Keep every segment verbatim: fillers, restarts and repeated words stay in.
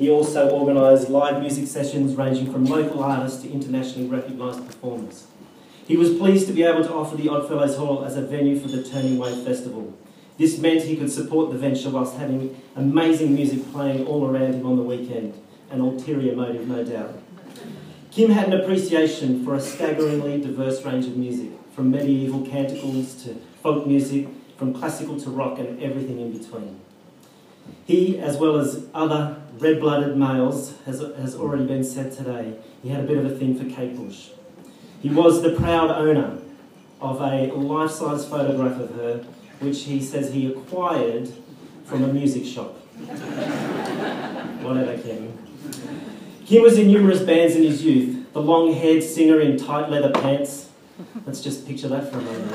He also organised live music sessions ranging from local artists to internationally recognised performers. He was pleased to be able to offer the Oddfellows Hall as a venue for the Turning Wave Festival. This meant he could support the venture whilst having amazing music playing all around him on the weekend, an ulterior motive no doubt. Kim had an appreciation for a staggeringly diverse range of music, from medieval canticles to folk music, from classical to rock and everything in between. He, as well as other red-blooded males, has, has already been said today, he had a bit of a thing for Kate Bush. He was the proud owner of a life-size photograph of her, which he says he acquired from a music shop. Whatever, Kim. Kim was in numerous bands in his youth. The long-haired singer in tight leather pants. Let's just picture that for a moment.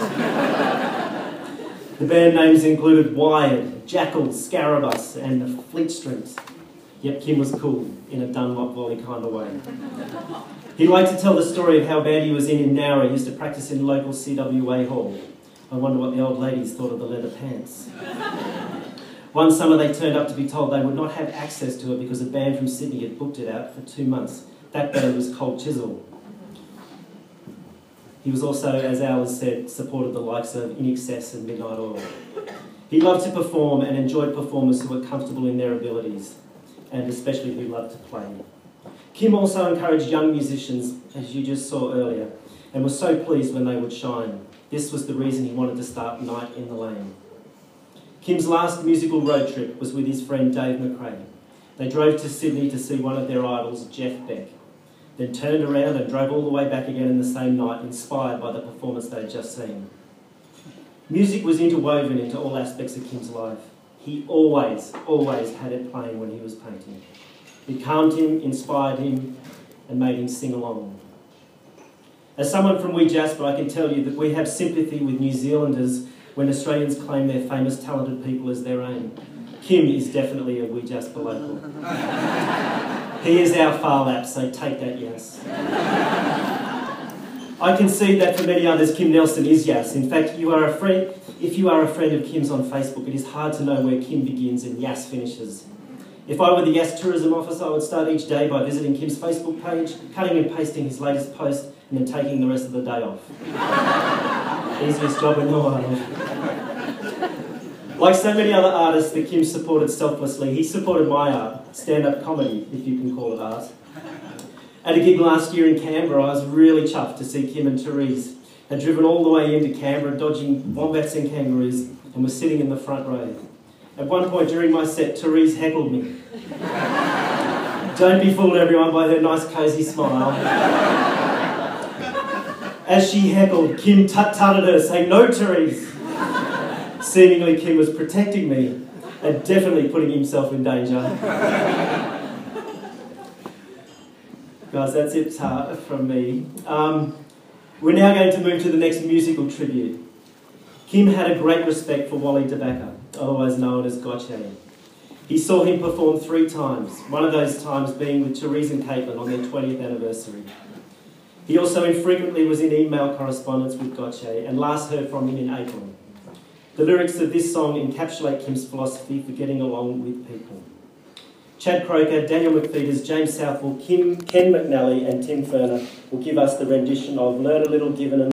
The band names included Wired, Jackal, Scarabass and the Fleet Street. Yep, Kim was cool, in a Dunlop volley kind of way. He liked to tell the story of how a band he was in in Nowra used to practice in local C W A hall. I wonder what the old ladies thought of the leather pants. One summer they turned up to be told they would not have access to it because a band from Sydney had booked it out for two months. That band was Cold Chisel. He was also, as Al has said, supported the likes of In Excess and Midnight Oil. He loved to perform and enjoyed performers who were comfortable in their abilities, and especially who loved to play. Kim also encouraged young musicians, as you just saw earlier, and was so pleased when they would shine. This was the reason he wanted to start Night in the Lane. Kim's last musical road trip was with his friend Dave McRae. They drove to Sydney to see one of their idols, Jeff Beck, then turned around and drove all the way back again in the same night, inspired by the performance they'd just seen. Music was interwoven into all aspects of Kim's life. He always, always had it playing when he was painting. It calmed him, inspired him, and made him sing along. As someone from Wee Jasper, I can tell you that we have sympathy with New Zealanders when Australians claim their famous, talented people as their own. Kim is definitely a Wee Jasper local. He is our Phar Lap, so take that, yes. I concede that for many others, Kim Nelson is yes. In fact, you are a friend, if you are a friend of Kim's on Facebook, it is hard to know where Kim begins and Yas finishes. If I were the Yas tourism officer, I would start each day by visiting Kim's Facebook page, cutting and pasting his latest post, and then taking the rest of the day off. Easiest job in the world. Like so many other artists that Kim supported selflessly, he supported my art, stand-up comedy, if you can call it art. At a gig last year in Canberra, I was really chuffed to see Kim and Therese had driven all the way into Canberra, dodging wombats and kangaroos, and were sitting in the front row. At one point during my set, Therese heckled me. Don't be fooled, everyone, by her nice, cosy smile. As she heckled, Kim tut-tutted her, saying, "No, Therese." Seemingly, Kim was protecting me and definitely putting himself in danger. Guys, that's it uh, from me. Um, we're now going to move to the next musical tribute. Kim had a great respect for Wally De Backer, otherwise known as Gotye. He saw him perform three times, one of those times being with Therese and Caitlin on their twentieth anniversary. He also infrequently was in email correspondence with Gotye and last heard from him in April. The lyrics of this song encapsulate Kim's philosophy for getting along with people. Chad Croker, Daniel McPheeters, James Southwell, Kim, Ken McNally and Tim Ferner will give us the rendition of Learn a Little, Given a